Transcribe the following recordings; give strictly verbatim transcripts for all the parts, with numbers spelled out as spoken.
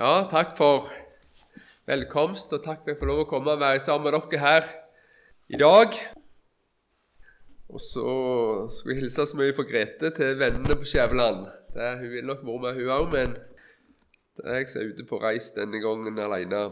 Ja, takk for velkomst, og takk for at jeg får lov å komme og være sammen med dere her i dag. Og så skal jeg hilse så mye for Grete til vennene på Skjæveland. Det, hun vil nok være med hun også, men det er jeg som er ute på reis denne gangen alene.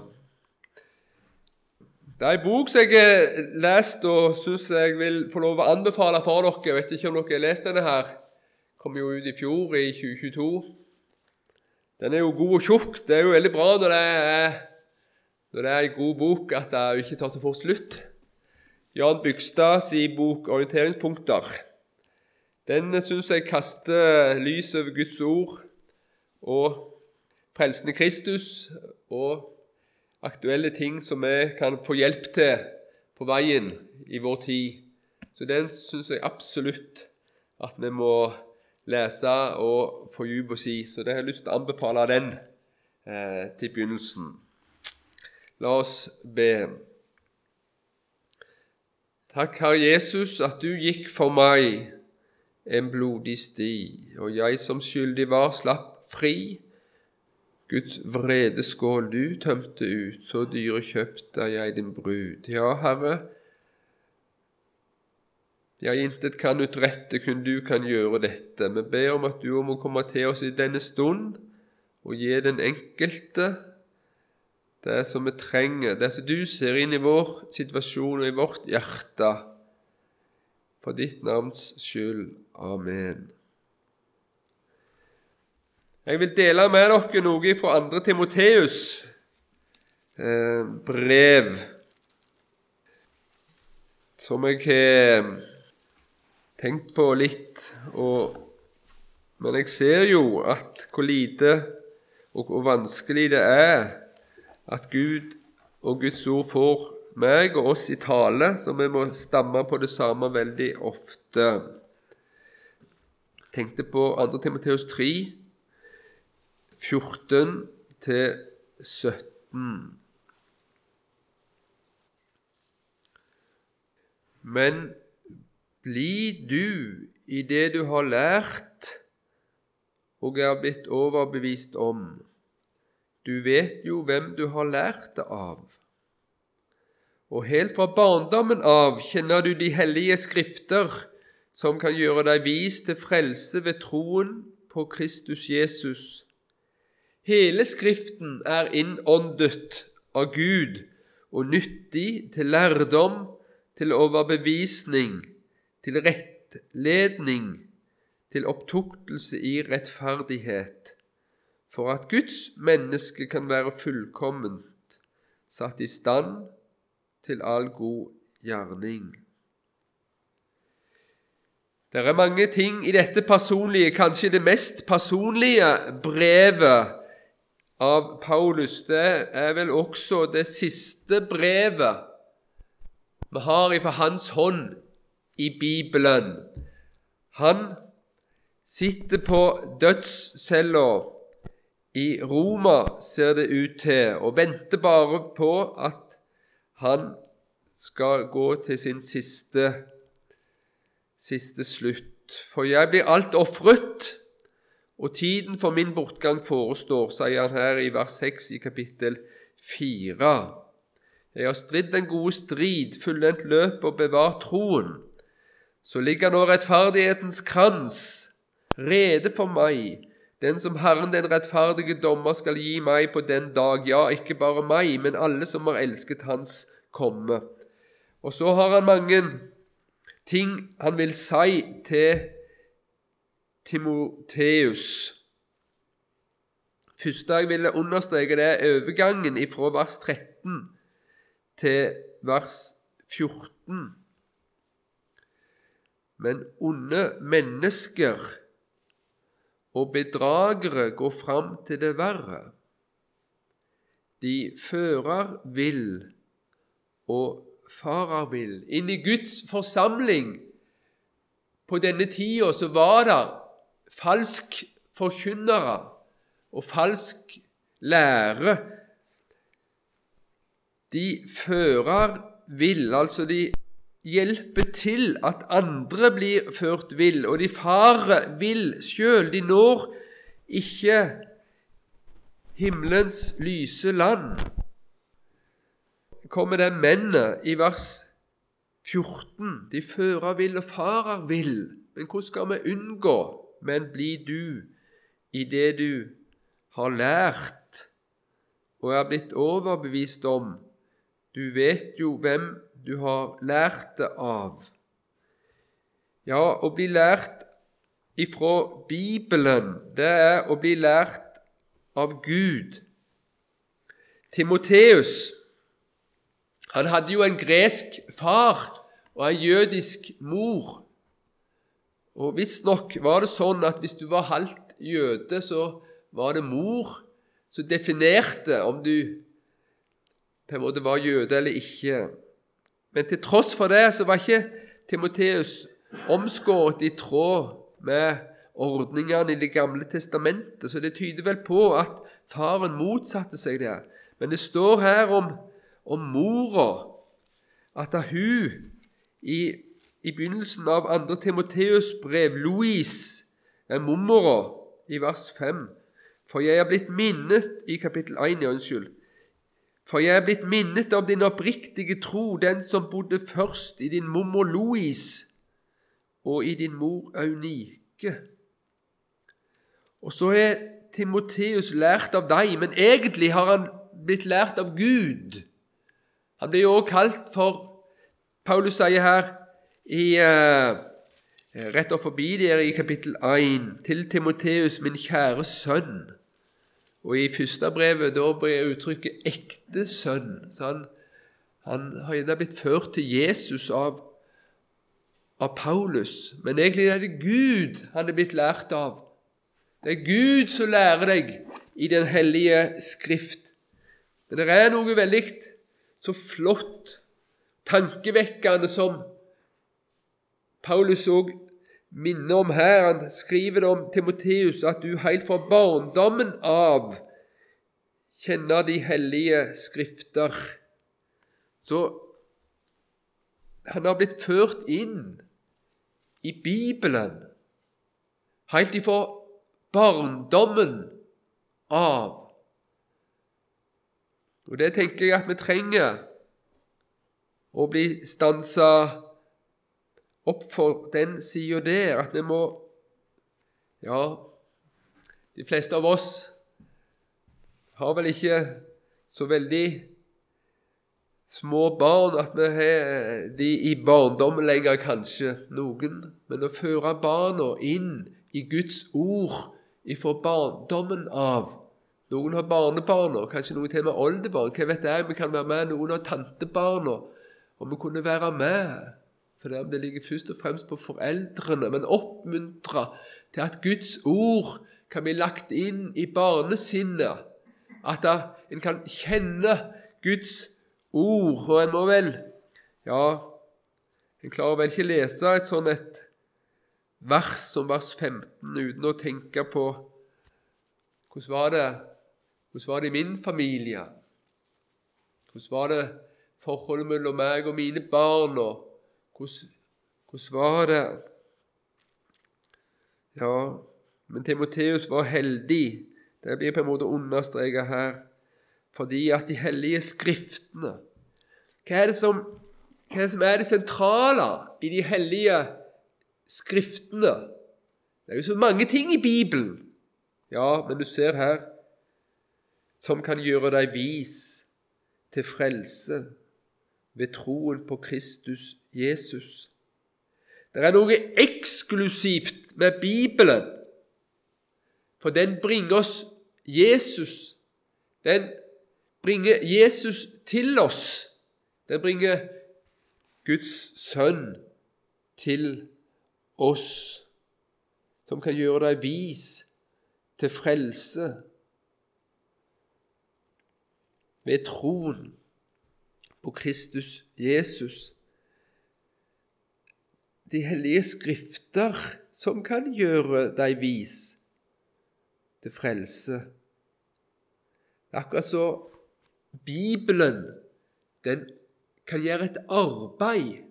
Det er en bok som jeg har lest og synes jeg vil få lov å anbefale for dere. Jeg vet ikke om dere har lest denne her. Kom jo ut i fjor, i tjue tjueto. Den er jo god og tjukk. Det er jo veldig bra når det er, når det er en god bok, at det ikke tar til fort slutt. Jan Bygstads i bok Orienteringspunkter. Den synes jeg kaster lys over Guds ord og frelsende Kristus og aktuelle ting som vi kan få hjelp til på veien i vår tid. Så den synes jeg absolutt at vi må lese og fordype oss i. Så det har jeg lyst til å anbefale den eh, til begynnelsen. La oss be. Takk, Herre Jesus, at du gikk for meg en blodig sti, og jeg som skyldig var slapp fri. Guds vredeskål du tømte ut, så dyre kjøpte jeg din brud. Ja, Herre, jeg intet kan utrette, kun du kan gjøre dette. Vi ber om at du må komme til oss i denne stund, og gi den enkelte det som vi trenger, det som du ser inn i vår situasjon og i vårt hjerte. For ditt navns skyld. Amen. Jeg vil dele med dere noe fra andre Timoteus eh, brev, som jeg har tenkt på litt, og, men jeg ser jo at hvor lite og hvor vanskelig det er at Gud og Guds ord får meg og oss i tale, så vi må stamme på det samme veldig ofte. Jeg tenkte på andre Timoteus tre, fjorten til sytten. Men bli du i det du har lært og er blitt overbevist om. Du vet jo hvem du har lært det av. Og helt fra barndommen av kjenner du de hellige skrifter som kan gjøre deg vis til frelse ved troen på Kristus Jesus. Hele skriften er innåndet av Gud og nyttig til lærdom, til overbevisning, til rettledning, til opptuktelse i rettferdighet, for at Guds menneske kan være fullkomment, satt i stand til all god gjerning. Det er mange ting i dette personlige, kanskje det mest personlige brevet av Paulus. Det er vel også det siste brevet vi har fra hans hånd i Bibelen. Han sitter på dødscella i Roma, ser det ut til, og venter bare på at han skal gå til sin siste, siste slutt. For jeg blir alt offret, og tiden for min bortgang forestår, sier han her i vers seks i kapittel fire. Jeg har stridd den gode strid, fullendt løp og bevart troen. Så ligger nå rettferdighetens krans rede for meg, den som Herren den rettferdige dommer skal gi meg på den dag, ja, ikke bare meg, men alle som har elsket hans komme. Og så har han mange ting han vil si til Timoteus. Første jeg ville understreke det er overgangen fra vers tretten til vers fjorten. Men onde mennesker og bedragere går fram til det verre. De fører vill og farer vill. Inn i Guds forsamling på denne tiden så var det falsk forkynnere og falsk lære. De fører vill, altså de hjelper til at andre blir ført vill, og de farer vill selv. De når ikke himmelens lyse land, kommer det mennene i vers fjorten. De fører vil og farer vil. Men hvordan skal vi unngå? Men bli du i det du har lært og er blitt overbevist om. Du vet jo hvem du har lært det av. Ja, å bli lært ifra Bibelen, det er å bli lært av Gud. Timoteus, han hadde jo en gresk far og en jødisk mor. Og visstnok var det sånn at hvis du var halvt jøde, så var det mor som definerte om du på en måte var jøde eller ikke. Men til tross for det så var ikke Timoteus omskåret i tråd med ordningene i Det gamle testamentet, så det tyder vel på at faren motsatte seg det. Men det står her om, om mora, at hun i, i begynnelsen av andre Timoteus brev, Louise, er mormora, i vers fem. For jeg er blitt minnet, i kapittel én, ja, unnskyld, for jeg er blitt minnet om din oppriktige tro, den som bodde først i din mormor Louise og i din mor Eunike. Og så er Timoteus lært av deg, men egentlig har han blitt lært av Gud. Han blir jo også kalt for, Paulus sier her, i, uh, rett og forbi der i kapittel én, til Timoteus, min kjære sønn. Og i første brevet, da blir uttrykket ekte sønn. Så han, han har gjerne blitt ført til Jesus av, av Paulus. Men egentlig er det Gud han er blitt lært av. Det er Gud som lærer deg i den hellige skrift. Men det er noe veldig så flott, tankevekkende som Paulus også minner om her. Han skriver om Timoteus at du helt fra barndommen av kjenner de hellige skrifter. Så han har blitt ført inn i Bibelen helt fra barndommen av. Og det tenker jeg at vi trenger å bli stanset opp for den siden der, at vi må, ja, de fleste av oss har vel ikke så veldig små barn at vi har de i barndommen lenger, kanskje noen, men å føre barna inn i Guds ord ifra barndommen av. Noen har barnebarn, kanskje noen til med oldebarn, hva vet jeg, vi kan være med, noen har tantebarn, og vi kunne være med, for det ligger først og fremst på foreldrene, men oppmuntre til at Guds ord kan bli lagt inn i barnesinnet, at en kan kjenne Guds ord, og en må vel, ja, en klarer vel ikke lese et sånt et vers som vers femten uten å tenke på hvordan var det, hvordan var det i min familie, hvordan var det forholdet mellom meg og mine barn, og hvordan, hvordan var det? Ja, men Timoteus var heldig, det blir på en måte understreket her, fordi at de hellige skriftene, hva er det som, hva er det, som er det sentrale i de hellige skriftene? Det er jo så mange ting i Bibelen, ja, men du ser her, som kan gjøre deg vis til frelse ved troen på Kristus Jesus. Det er noe eksklusivt med Bibelen, for den bringer oss Jesus. Den bringer Jesus til oss. Den bringer Guds sønn til oss, som kan gjøre deg vis til frelse ved troen på Kristus Jesus. De hellige skrifter som kan gjøre deg vis til frelse. Det er akkurat så Bibelen, den kan gjøre et arbeid.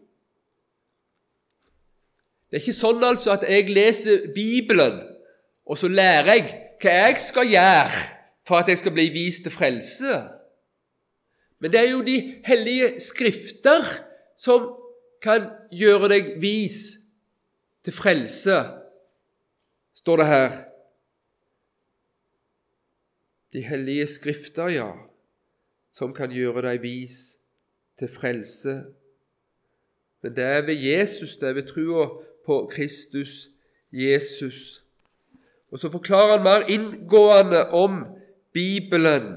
Det er ikke sånn altså at jeg leser Bibelen, og så lærer jeg hva jeg skal gjøre for at jeg skal bli vist til frelse. Men det er jo de hellige skrifter som kan gjøre deg vis til frelse, står det her. De hellige skrifter, ja, som kan gjøre deg vis til frelse. Men det er ved Jesus, det er ved troa på Kristus Jesus. Og så forklarer han mer inngående om Bibelen.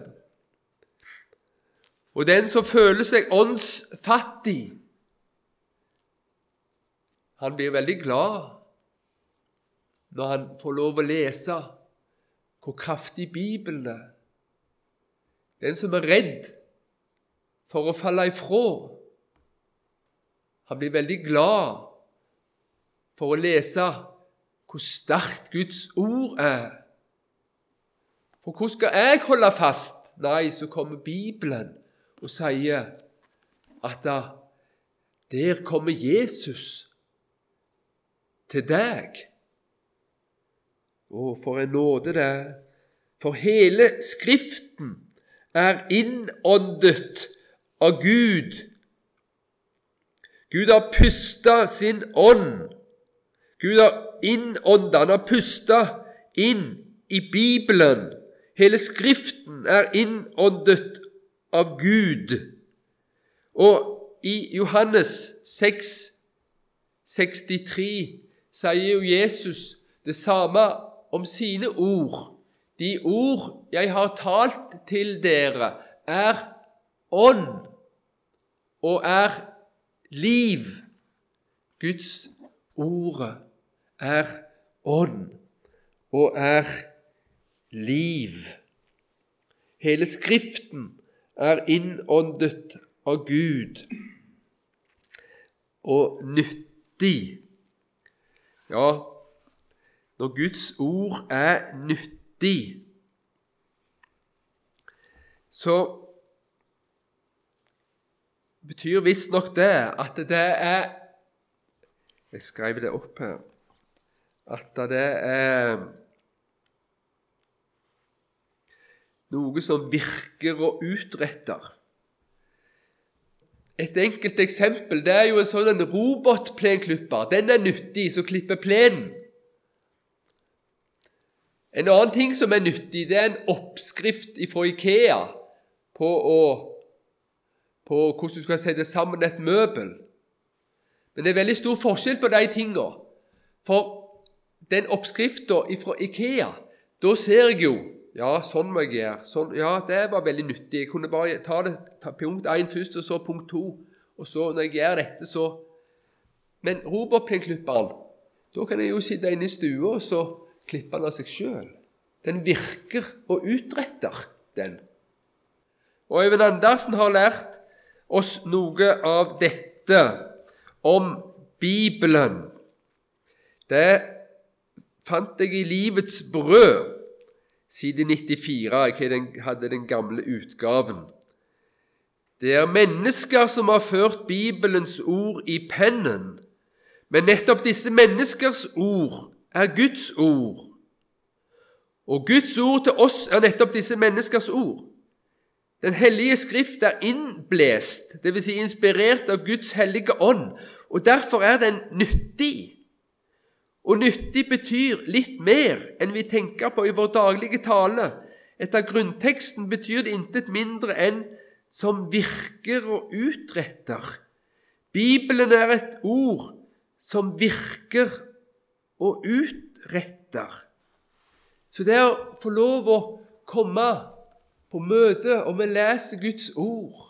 Og den som føler seg åndsfattig, han blir veldig glad når han får lov å lese hvor kraftig Bibelen er. Den som er redd for å falle ifra, han blir veldig glad for å lese hvor sterkt Guds ord er. For hvordan skal jeg holde fast? Nei, så kommer Bibelen og sier at da, der kommer Jesus til deg. Å, for en nåde det er. For hele Skriften er innåndet av Gud. Gud har pustet sin ånd. Gud har innåndet, han har pustet inn i Bibelen. Hele Skriften er innåndet av Gud. Og i Johannes seks sekstitre sier jo Jesus det samme om sine ord. De ord jeg har talt til dere er ånd og er liv. Guds ord er ånd og er liv. Hele Skriften er innåndet av Gud og nyttig. Ja, når Guds ord er nyttig, så betyr visst nok det at det er, jeg skrev det opp her, at det er noe som virker og utretter. Et enkelt eksempel, det er jo en sånn en robotplenklipper. Den er nyttig, så klipper plenen. En annen ting som er nyttig, det er en oppskrift fra IKEA på, å, på hvordan du skal sette sammen et møbel. Men det er veldig stor forskjell på de tingene. For den oppskriften fra IKEA, da ser jeg jo, ja, sånn må jeg gjøre. Sånn, ja, det var veldig nyttig. Jeg kunne bare ta det ta punkt én først, og så punkt to. Og så når jeg gjør dette, så... Men robotplenklipperen, da kan jeg jo sitte inne i stua, og så klipper den av seg selv. Den virker og utretter den. Og Øyvind Andersen har lært oss noe av dette om Bibelen. Det fant jeg i Livets brød, side nittifire, jeg hadde den gamle utgaven. Det er mennesker som har ført Bibelens ord i pennen, men nettopp disse menneskers ord er Guds ord. Og Guds ord til oss er nettopp disse menneskers ord. Den hellige skrift er innblæst, det vil si inspirert av Guds hellige ånd, og derfor er den nyttig. Og nyttig betyr litt mer enn vi tenker på i vår daglige tale. Etter grunnteksten betyr det intet mindre enn som virker og utretter. Bibelen er et ord som virker og utretter. Så det å få lov å komme på møte, og vi leser Guds ord.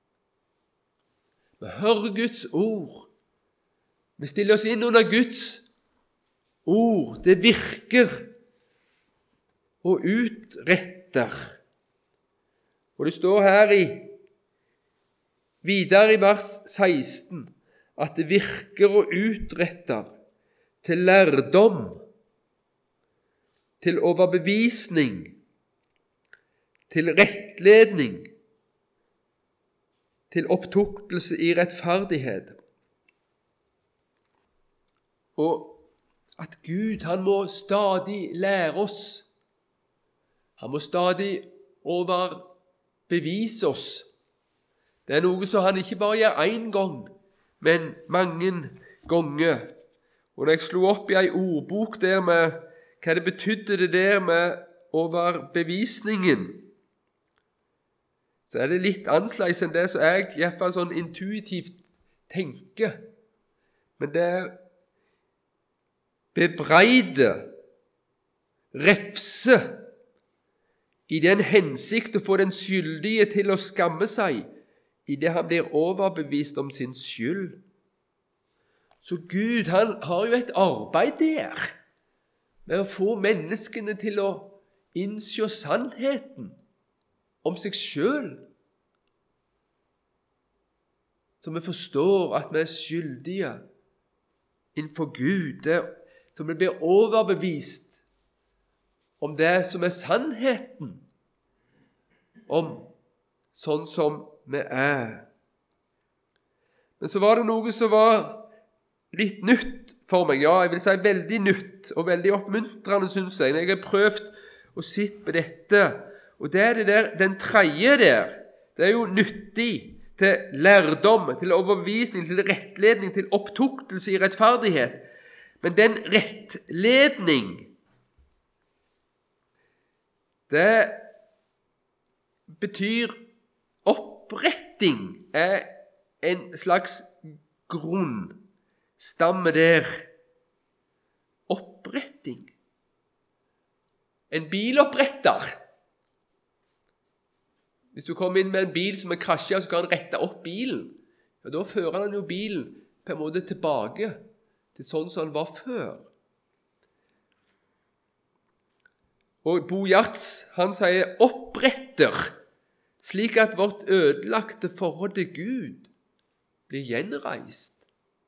Vi hører Guds ord. Vi stiller oss inn under Guds ord. Det virker og utretter. Og det står her i videre i vers seksten at det virker og utretter til lærdom, til overbevisning, til rettledning, til opptuktelse i rettferdighet. Og at Gud, han må stadig lære oss. Han må stadig overbevise oss. Det er noe som han ikke bare gjør én gang, men mange ganger. Og når jeg slo opp i en ordbok der med hva det betydde det der med overbevisningen, så er det litt annerledes enn det som jeg i hvert fall sånn intuitivt tenker. Men det er bebreide, refse, i den hensikt å få den skyldige til å skamme seg, i det han blir overbevist om sin skyld. Så Gud, han har jo et arbeid der, med å få menneskene til å innse sannheten om seg selv, så vi forstår at vi er skyldige innenfor Gud, det, så vi blir overbevist om det som er sannheten, om sånn som vi er. Men så var det noe som var litt nytt for meg, ja, jeg vil si veldig nytt og veldig oppmuntrende, synes jeg, når jeg har prøvd å sitte på dette. Og det er det der, den tredje der, det er jo nyttig til lærdom, til overbevisning, til rettledning, til opptuktelse i rettferdighet. Men den rettledning, det betyr oppretting, er en slags grunnstamme der. Oppretting. En biloppretter. Hvis du kommer inn med en bil som er krasjet, så kan han rette opp bilen. Ja, da fører han jo bilen på en måte tilbake til sånn som han var før. Og Bo Giertz, han sier oppretter, slik at vårt ødelagte forhold til Gud blir gjenreist.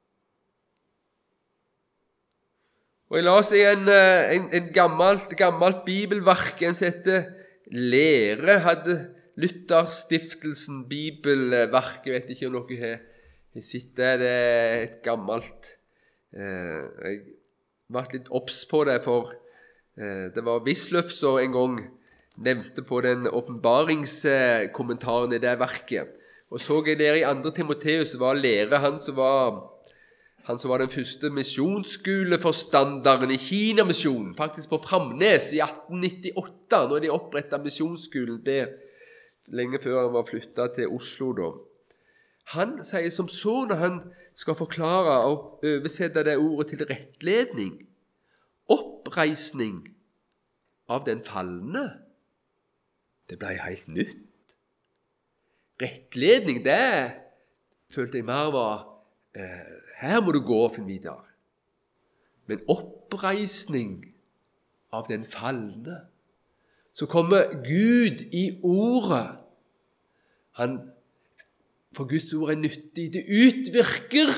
Og jeg la oss i en, en, en gammelt, gammelt bibelverk, en som heter Lære, hadde Lutherstiftelsen, bibelverk, jeg vet ikke om dere har, har sett det, det er et gammelt, eh, jeg var litt obs på det, for eh, det var Wisløff som en gang nevnte på den åpenbaringskommentaren i det verket, og så jeg der i andre Timoteus, var Lære, han som var, han som var den første misjonsskoleforstanderen i Kina-misjonen, faktisk på Framnes i atten nittiåtte, når de opprettet misjonsskolen der, lenge før han var flyttet til Oslo da. Han sier som så når han skal forklare og oversette det ordet til rettledning, oppreisning av den fallende. Det ble helt nytt. Rettledning, det følte jeg mer var, eh, her må du gå, Finn Vidar. Men oppreisning av den fallende, så kommer Gud i ordet. Han, for Guds ord er nyttig. Det utvirker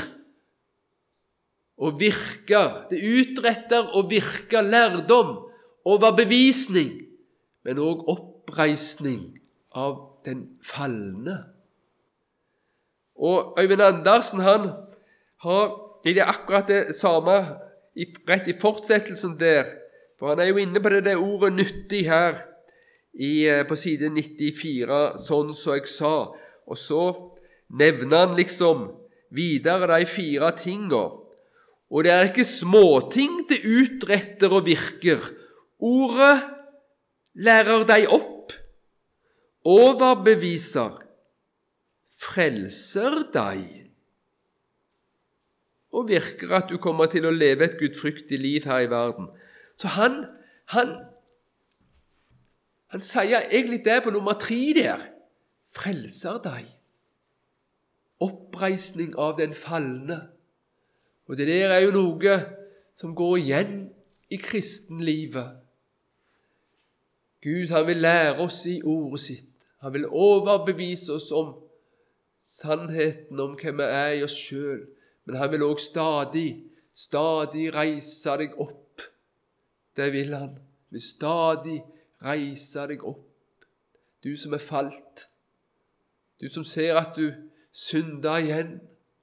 og virker. Det utretter og virker lærdom, overbevisning, men også oppreisning av den fallende. Og Øyvind Andersen, han har i det akkurat det samme, rett i fortsettelsen der, for han er jo inne på det, det ordet nyttig her, I, på side nittifire, sånn som jeg sa, og så nevner han liksom videre de fire tingene, og det er ikke småting det utretter og virker. Ordet lærer deg opp, overbeviser, frelser deg, og virker at du kommer til å leve et gudfryktig liv her i verden. Så han, han Han sier egentlig det på nummer tre der. Frelser deg. Oppreisning av den fallende. Og det der er jo noe som går igjen i kristenlivet. Gud, han vil lære oss i ordet sitt. Han vil overbevise oss om sannheten om hvem vi er i oss selv. Men han vil også stadig, stadig reise deg opp. Det vil han. Han vil stadig reise deg opp. Du som er falt. Du som ser at du synder igjen.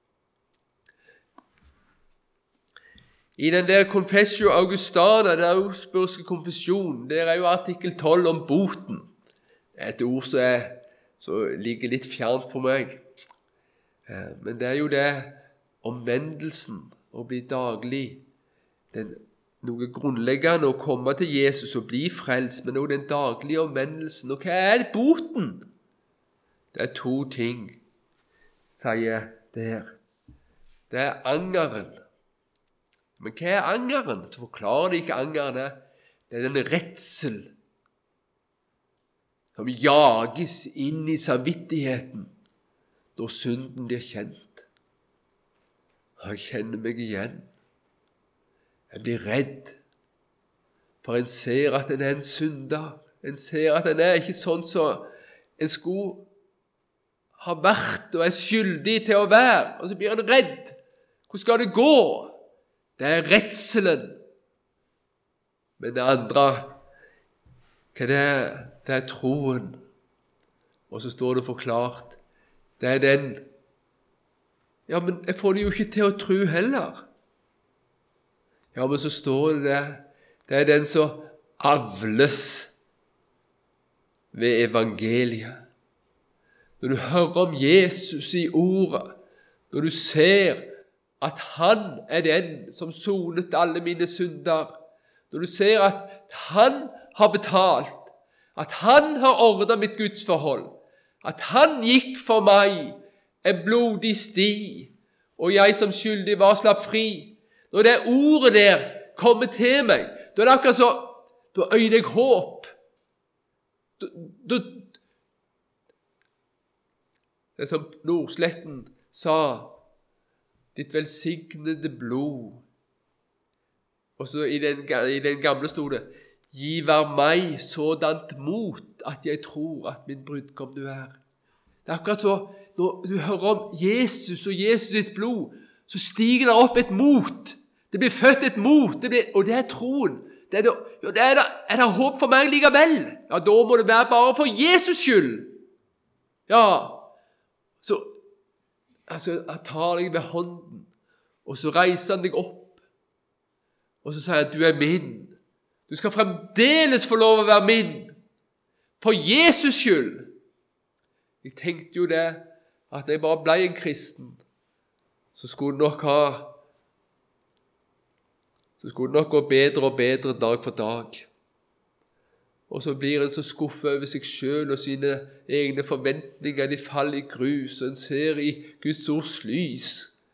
I den der Confessio Augustana, den augsburgske konfesjon, der er jo artikkel tolv om boten. et ord som, er, som ligger litt fjernt for meg. Men det er jo det omvendelsen, å bli daglig. Det er noe grunnleggende å komme til Jesus og bli frelst, men også den daglige omvendelsen. Og hva er det boten? Det er to ting, sier der. Det er angeren. Men hva er angeren? Så forklarer de ikke angeren er. Det er den redsel som jages inn i samvittigheten når synden blir kjent. Jeg kjenner meg igjen. Jeg blir redd, for en ser at en er en synder. En ser at en er ikke sånn som en skulle ha vært og er skyldig til å være, og så blir en redd. Hvordan skal det gå? Det er redselen. Men det andre, hva det er? Det er troen. Og så står det forklart, det er den. Ja, men jeg får det jo ikke til å tro heller. Ja, men så står det der, det er den som avles ved evangeliet. Når du hører om Jesus i ordet, når du ser at han er den som sonet alle mine synder, når du ser at han har betalt, at han har ordnet mitt gudsforhold, at han gikk for meg en blodig sti, og jeg som skyldig var slapp fri. Når det ordet der kommer til meg, da er det akkurat så, da øyner jeg håp. Da, da, det er som Nordsletten sa, ditt velsignede blod. Og så i den, i den gamle stod det, giver meg sådant mot at jeg tror at min brudgom du er. Det er akkurat så, når du hører om Jesus og Jesus sitt blod, så stiger det opp et mot. Det blir født et mot, det blir, og det er troen. Det er, det, ja, det er, det, er det håp for meg likevel? Ja, da må det være bare for Jesus skyld. Ja, så altså, jeg tar deg ved hånden, og så reiser han deg opp, og så sier jeg at du er min. Du skal fremdeles få lov å være min, for Jesus skyld. Jeg tenkte jo det, at når jeg bare ble en kristen, så skulle det nok ha, så skulle det nok gå bedre og bedre dag for dag. Og så blir en så skuffet over seg selv og sine egne forventninger, de faller i grus, og en ser i Guds ords lys.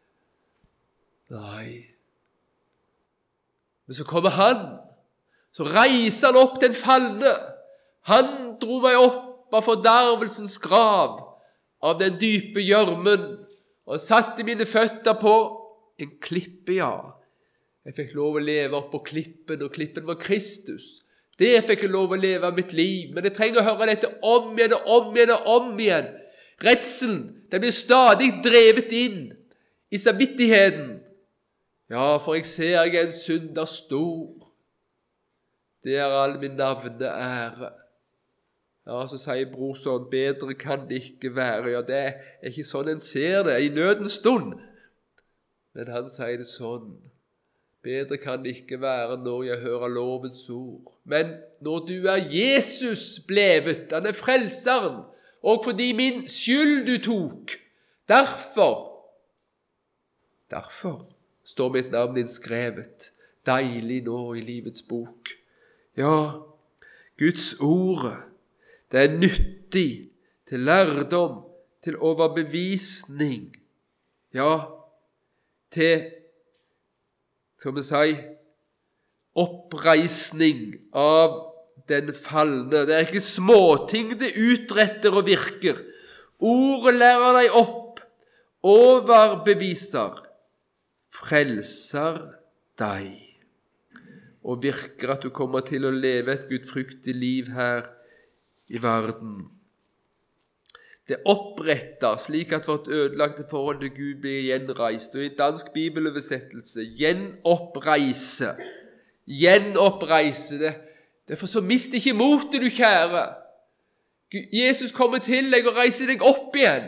Nei. Men så kommer han, så reiser han opp den falne. Han dro meg opp av fordervelsens grav, av den dype gjørmen, og satte mine føtter på en klippe, ja. Jeg fikk lov å leve opp på klippen, og klippen var Kristus. Det fikk jeg lov å leve av mitt liv, men jeg trenger å høre dette om igjen og om igjen og om igjen. Redselen, den blir stadig drevet inn i samvittigheten. Ja, for jeg ser jeg er en synder stor. Det er all min navne ære. Ja, så sier bror sånn, bedre kan det ikke være. Ja, det er ikke sånn en ser det i nødens stund. Men han sier det sånn. Bedre kan det ikke være når jeg hører lovens ord. Men når du er Jesus blevet, han er frelseren, og fordi min skyld du tok, derfor, derfor står mitt navn innskrevet, deilig nå i livets bok. Ja, Guds ord, det er nyttig til lærdom, til overbevisning, ja, til som vi sier, oppreisning av den falne. Det er ikke småting det utretter og virker. Ordet lærer deg opp, overbeviser, frelser deg, og virker at du kommer til å leve et gudfryktig liv her i verden. Det oppretter slik at vårt ødelagte forhold til Gud blir gjenreist, og i dansk bibeloversettelse, gjenoppreise, gjenoppreise det. Derfor så mist ikke motet, du kjære. Jesus kommer til deg og reiser deg opp igjen.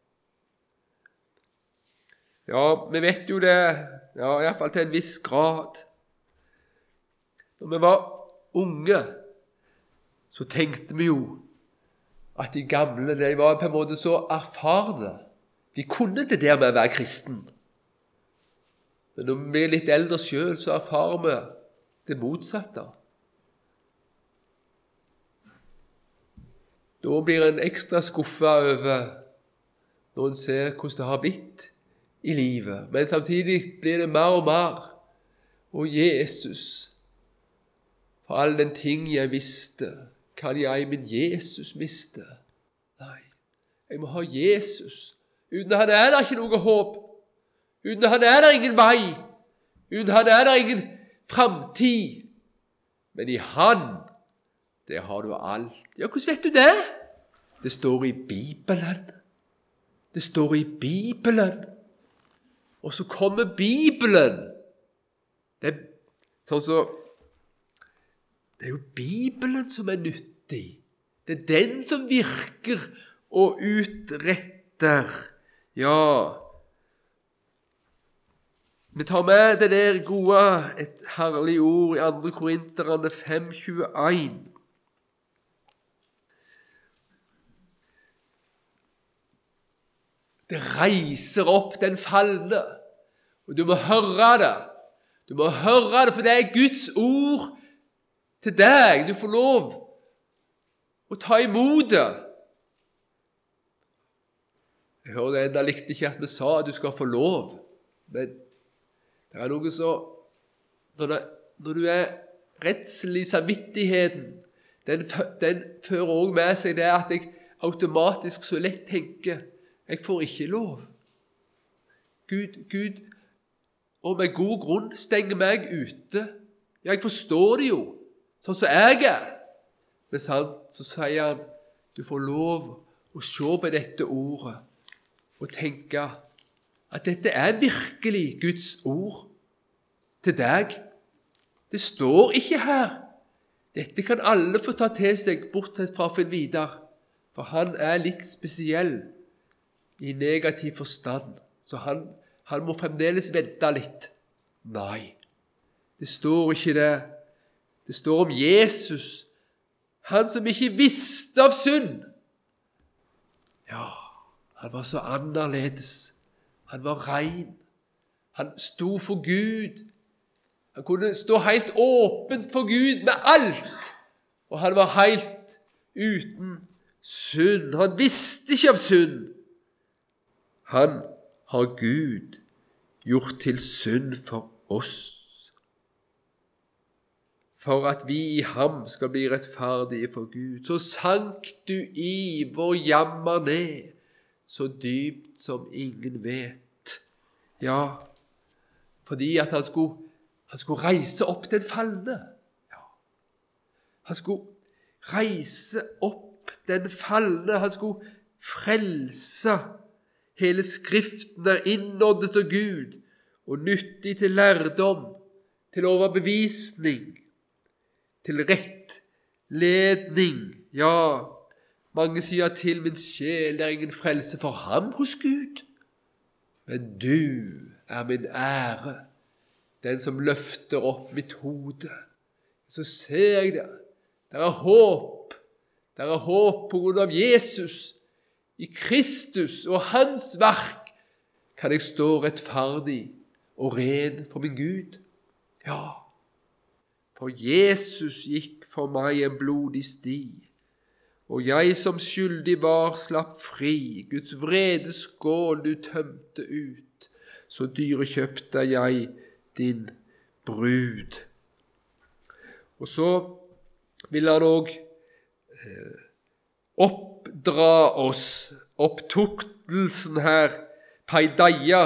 Ja, vi vet jo det, ja, i hvert fall til en viss grad. Når vi var unge, så tenkte vi jo at de gamle, de var på en måte så erfarne. De kunne det der med å være kristen. Men når vi blir litt eldre selv, så erfarer vi det motsatte. Da blir en ekstra skuffet over når en ser hvordan det har blitt i livet. Men samtidig blir det mer og mer. Og Jesus, for all den ting jeg visste, kan jeg min Jesus miste? Nei, jeg må ha Jesus. Uten han er det ikke noe håp. Uten han er det ingen vei. Uten han er det ingen framtid. Men i han, der har du alt. Ja, hvordan vet du det? Det står i Bibelen. Det står i Bibelen. Og så kommer Bibelen. Det er sånn så, det er jo Bibelen som er nyttig. Det er den som virker og utretter. Ja, vi tar med det der gode, et herlig ord i andre Korinterne fem tjueen. Det reiser opp den falne, og du må høre det. Du må høre det, for det er Guds ord til deg. Du får lov å ta imot det. Jeg hører det enda likte ikke at vi sa at du skal få lov, men det er noe så, når, det, når du er redsel i samvittigheten, den, den fører også med seg det at jeg automatisk så lett tenker, jeg får ikke lov. Gud, Gud, og med god grunn stenger meg ute. Ja, jeg forstår det jo, sånn som jeg er. Men sant, så sier han, du får lov å se på dette ordet, og tenke at dette er virkelig Guds ord til deg. Det står ikke her. Dette kan alle få ta til seg, bortsett fra Finn Vidar, for han er litt spesiell i negativ forstand, så han, han må fremdeles vente litt. Nei, det står ikke det. Det står om Jesus, han som ikke visste av synd. Ja, han var så annerledes. Han var ren. Han sto for Gud. Han kunne stå helt åpent for Gud med alt. Og han var helt uten synd. Han visste ikke av synd. Han har Gud gjort til synd for oss, for at vi i ham skal bli rettferdige for Gud. Så sank du i vår jammer ned, så dypt som ingen vet. Ja, fordi at han skulle, han skulle reise opp den falne. Ja. Han skulle reise opp den falne. Han skulle frelse. Hele Skriften er innåndet av Gud og nyttig til lærdom, til overbevisning, til rettledning. Ja, mange sier til min sjel, det er ingen frelse for ham hos Gud. Men du er min ære, den som løfter opp mitt hode. Så ser jeg det. Det er håp. Det er håp på grunn av Jesus. I Kristus og hans verk kan jeg stå rettferdig og ren for min Gud. Ja, for Jesus gikk for meg en blodig sti, og jeg som skyldig var slapp fri. Guds vrede skål du tømte ut, så dyrekjøpt er jeg din brud. Og så vil han også eh, oppdra oss, opptuktelsen her, paideia,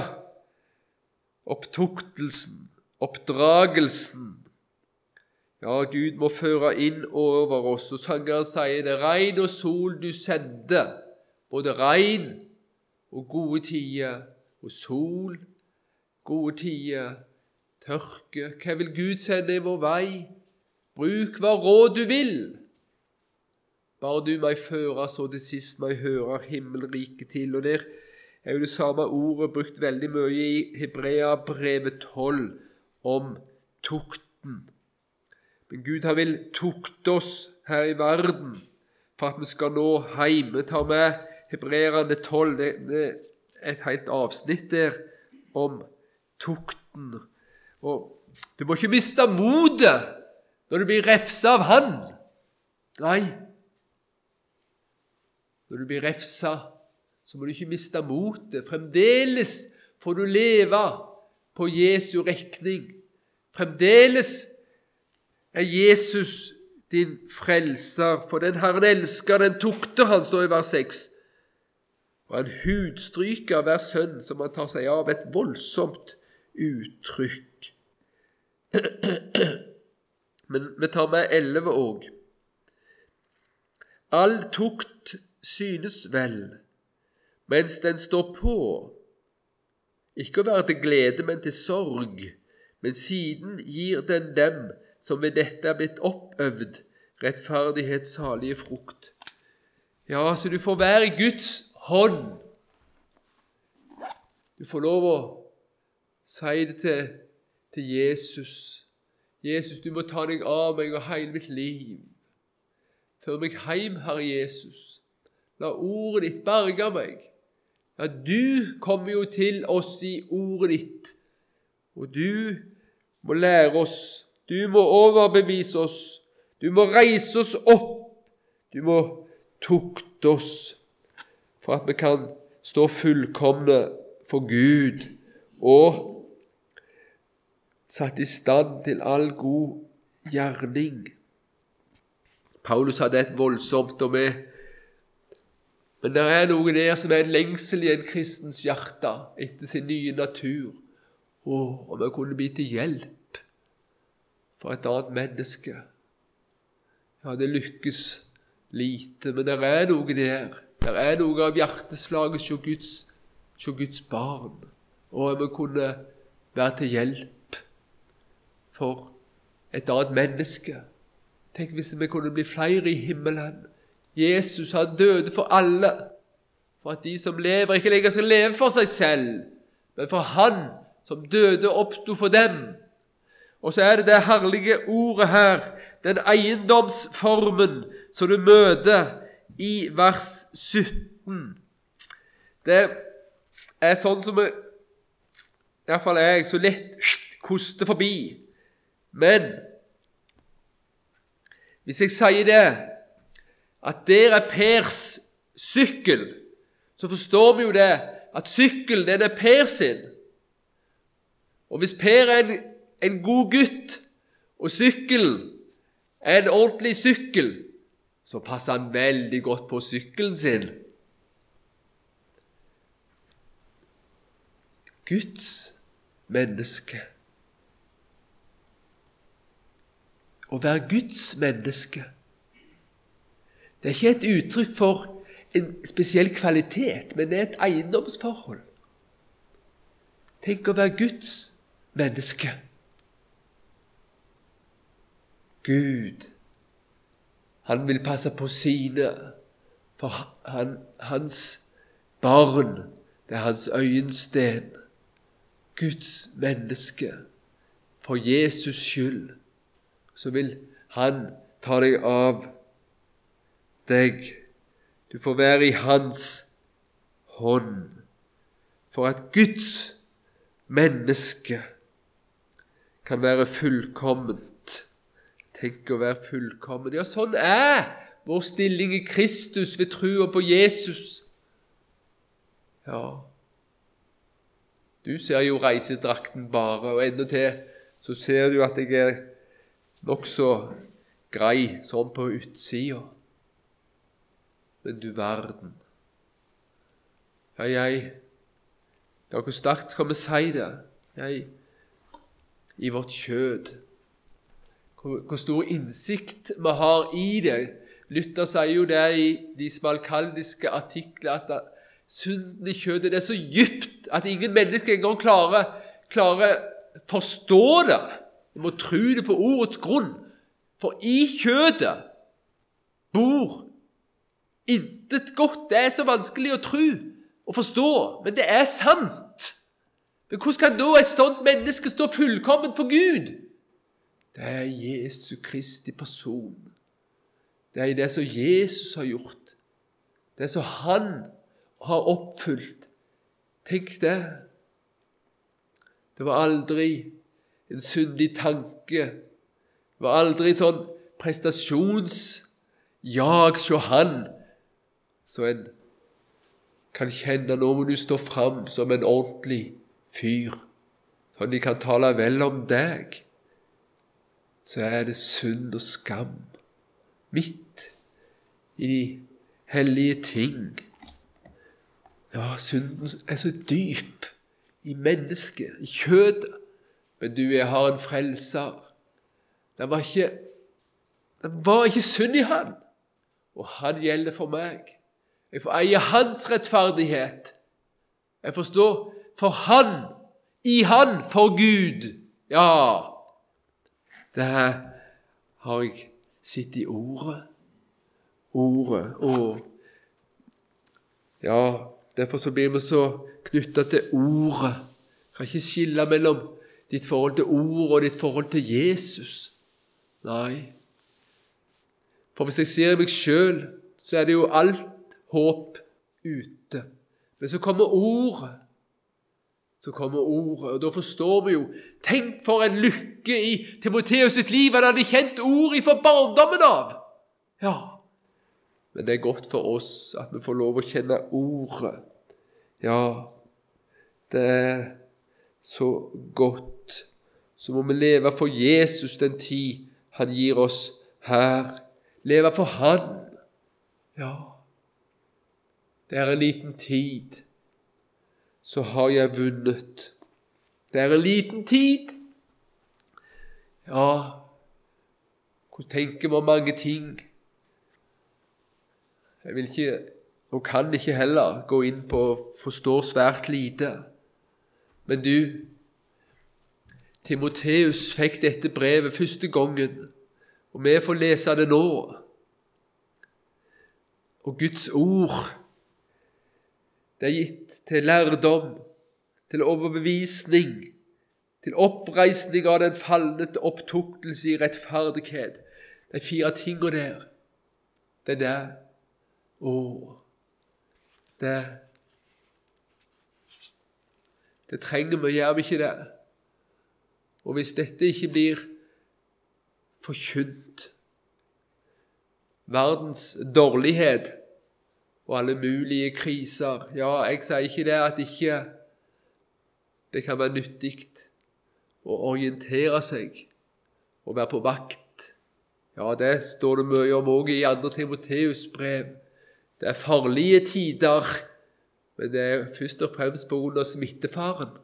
opptuktelsen, oppdragelsen. Ja, Gud må føre inn over oss, og sangeren sier det, regn og sol du sendte, både regn og gode tider, og sol, gode tider, tørke. Hva vil Gud sende i vår vei? Bruk hva råd du vil. Bare du meg fører, så til sist meg hører himmelriket til. Og der er jo det samme ordet brukt veldig mye i Hebrea brevet tolv om tukten. Men Gud han vil tukte oss her i verden for at vi skal nå hjem. Vi tar med Hebreerne tolv, det, det er et helt avsnitt der om tukten. Og du må ikke miste modet når du blir refset av han. Nei. Når du blir refset, så må du ikke miste modet. Fremdeles får du leve på Jesu rekning. Fremdeles er Jesus din frelser, for den Herren elsker, den tukter han, står i vers seks. Og han hudstryker hver sønn som han tar seg av, et voldsomt uttrykk. Men vi tar med elleve også. All tukt synes vel, mens den står på, ikke å være til glede, men til sorg, men siden gir den dem som ved dette er blitt oppøvd, rettferdighetssalige frukt. Ja, så du får være i Guds hånd. Du får lov å si det til, til Jesus. Jesus, du må ta deg av meg og hele mitt liv. Før meg hjem, Herre Jesus. La ordet ditt berge meg. Ja, du kommer jo til oss i ordet ditt, og du må lære oss. Du må overbevise oss. Du må reise oss opp. Du må tukte oss, for at vi kan stå fullkomne for Gud og satt i stand til all god gjerning. Paulus hadde et voldsomt og med, men det er noe der som er en lengsel i en kristens hjerte etter sin nye natur. Åh, om jeg kunne bli til hjelp for et annet menneske. Ja, det lykkes lite, men det er noe der. Det er noe av hjerteslaget hos Guds, hos Guds barn. Og om jeg kunne være til hjelp for et annet menneske. Tenk hvis vi kunne bli flere i himmelen. Jesus, han døde for alle, for at de som lever ikke lenger skal leve for seg selv, men for han som døde og oppstod for dem. Og så er det det herlige ordet her, den eiendomsformen som du møter i vers sytten. Det er sånn som jeg, i hvert fall jeg, så lett koster forbi. Men hvis jeg sier det, at der er Pers sykkel, så forstår vi jo det, at sykkel, den er Per sin. Og hvis Per er en, en god gutt, og sykkelen er en ordentlig sykkel, så passer han veldig godt på sykkelen sin. Guds menneske. Å være Guds menneske, det er ikke et uttrykk for en spesiell kvalitet, men det er et eiendomsforhold. Tenk å være Guds menneske. Gud, han vil passe på sine, for han, hans barn, det er hans øyensten. Guds menneske, for Jesus skyld, så vil han ta deg av deg. Du får være i hans hånd, for at Guds menneske kan være fullkomment. Tenk å være fullkommen. Ja, sånn er vår stilling i Kristus ved troen på Jesus. Ja, du ser jo reisedrakten bare, og enda til så ser du at jeg er nok så grei sånn på utsida. Men du verden. Ja, jeg, ja, hvor sterkt skal vi si det? Jeg, i vårt kjød. Hvor, hvor stor innsikt vi har i det. Luther sier jo det i de smalkaldiske artikler, at synden i kjødet det er så dypt at ingen mennesker engang klarer, klarer forstå det. Du må tro det på ordets grunn. For i kjødet bor intet godt. Det er så vanskelig å tro og forstå, men det er sant. Men hvordan kan da et sånt menneske stå fullkommen for Gud? Det er Jesu Kristi person. det er i det som Jesus har gjort, det som han har oppfylt. Tenk det. Det var aldri en syndig tanke. Det var aldri en sånn prestasjonsjag så han, så en kan kjenne nå må du stå fram som en ordentlig fyr, så de kan tale vel om deg. Så er det synd og skam midt i de hellige ting. Ja, synden er så dyp i mennesket, i kjødet, men du, jeg har en frelser. Det var ikke, det var ikke synd i han, og han gjelder for meg. Jeg får eie hans rettferdighet. Jeg forstår, for han, i han, for Gud. Ja, det her har jeg sett i ordet. Ordet, og ja, derfor så blir vi så knyttet til ordet. Jeg kan ikke skille mellom ditt forhold til ordet og ditt forhold til Jesus. Nei. For hvis jeg ser meg selv, så er det jo alt håp ute. Men så kommer ordet. Så kommer ordet, og da forstår vi jo. Tenk for en lykke i Timoteus sitt liv, han hadde kjent ord fra barndommen av. Ja, men det er godt for oss at vi får lov å kjenne ordet. Ja, det er så godt. Så må vi leve for Jesus den tid han gir oss her. Leve for han. Ja, det er en liten tid, så har jeg vunnet. Det er en liten tid. Ja, hvor tenker vi om mange ting? Jeg vil ikke, og kan ikke heller, gå inn på å forstå svært lite. Men du, Timoteus fikk dette brevet første gangen, og vi får lese det nå. Og Guds ord, det er gitt til lærdom, til overbevisning, til oppreisning av den falne, til opptuktelse i rettferdighet. De fire tingene der, det der, og det, det trenger vi, gjør vi ikke det? Og hvis dette ikke blir forkynt, verdens dårlighet og alle mulige kriser, ja, jeg sier ikke det at ikke det kan være nyttig å orientere seg og være på vakt. Ja, det står det mye om også i andre Timoteus brev. Det er farlige tider, men det er først og fremst på grunn av smittefaren.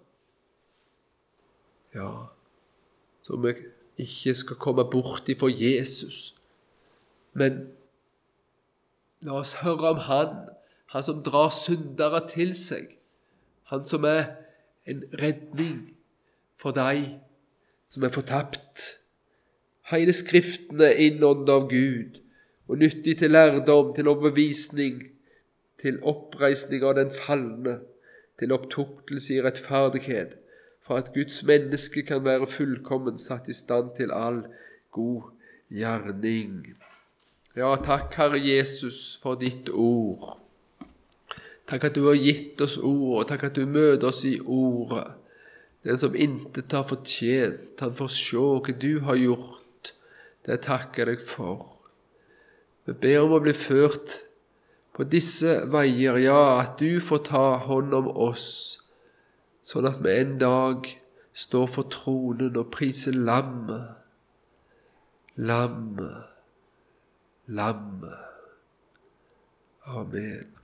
Ja, så vi ikke skal komme bort ifra Jesus. Men la oss høre om han, han som drar syndere til seg, han som er en redning for deg som er fortapt. Hele skriftene er innåndet av Gud, og nyttig til lærdom, til overbevisning, til oppreisning av den falne, til opptuktelse i rettferdighet, for at Guds menneske kan være fullkommen, satt i stand til all god gjerning. Ja, takk, Herre Jesus, for ditt ord. Takk at du har gitt oss ord, og takk at du møter oss i ordet. Den som intet har fortjent, han får se hva du har gjort. Det takker jeg for. Vi ber om å bli ført på disse veier, ja, at du får ta hånd om oss, sånn at vi en dag står for tronen og priser lammet. Lammet. Lammet. Amen.